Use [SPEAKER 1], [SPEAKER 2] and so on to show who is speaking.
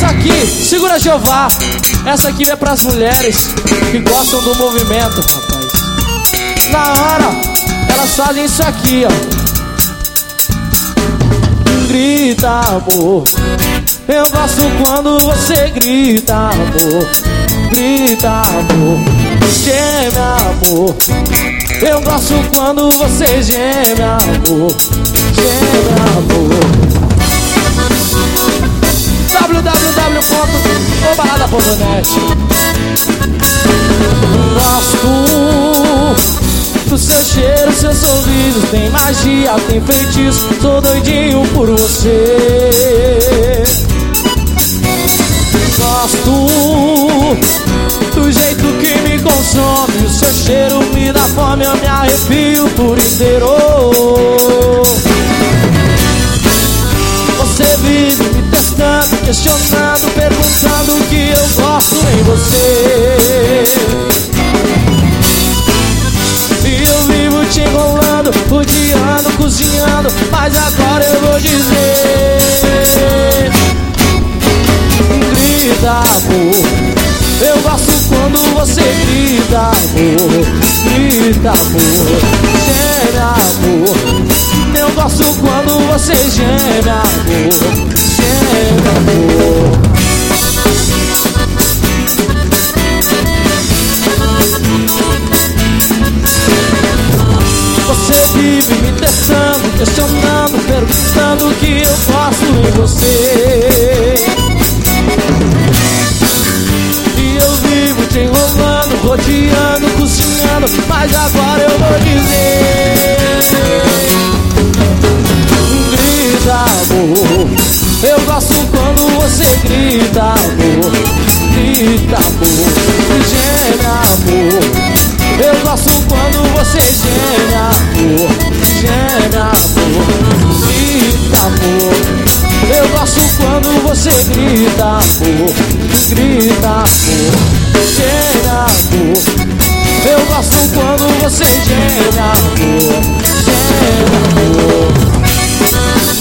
[SPEAKER 1] aqui, segura Jeová. Essa aqui é pras mulheres que gostam do movimento, rapaz. Na hora, elas fazem isso aqui, ó. Grita, amor. Eu gosto quando você grita, amor. Grita, amor. Geme, amor. Eu gosto quando você geme, amor. Geme, amor. www.obalada.net. Gosto do seu cheiro, seu sorriso. Tem magia, tem feitiço. Sou doidinho por você. Gosto do jeito que me consome. O seu cheiro me dá fome, eu me arrepio por inteiro. Você vive me testando, questionando, perguntando o que eu gosto em você. E eu vivo te enrolando, rodeando, cozinhando, mas agora eu vou dizer: grita, amor. Eu gosto quando você grita, amor. Grita, amor. Geme, amor. Eu gosto quando você geme, amor. Geme, amor. Você vive me testando, questionando, perguntando o que eu faço em você. E eu vivo te enrolando, rodeando, cozinhando, mas agora eu vou dizer: grita, amor. Eu gosto quando você grita, amor. Grita, amor. Geme, amor. Eu gosto quando você geme, amor. Geme, amor. Grita, amor. Eu gosto quando você grita, amor. Grita, amor. Geme, amor. Eu gosto quando você geme, amor. Geme, amor.